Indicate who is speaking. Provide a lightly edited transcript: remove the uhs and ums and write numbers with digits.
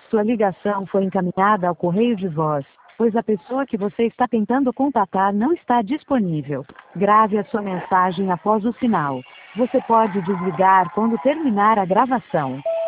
Speaker 1: Sua ligação foi encaminhada ao correio de voz, pois a pessoa que você está tentando contatar não está disponível. Grave a sua mensagem após o sinal. Você pode desligar quando terminar a gravação.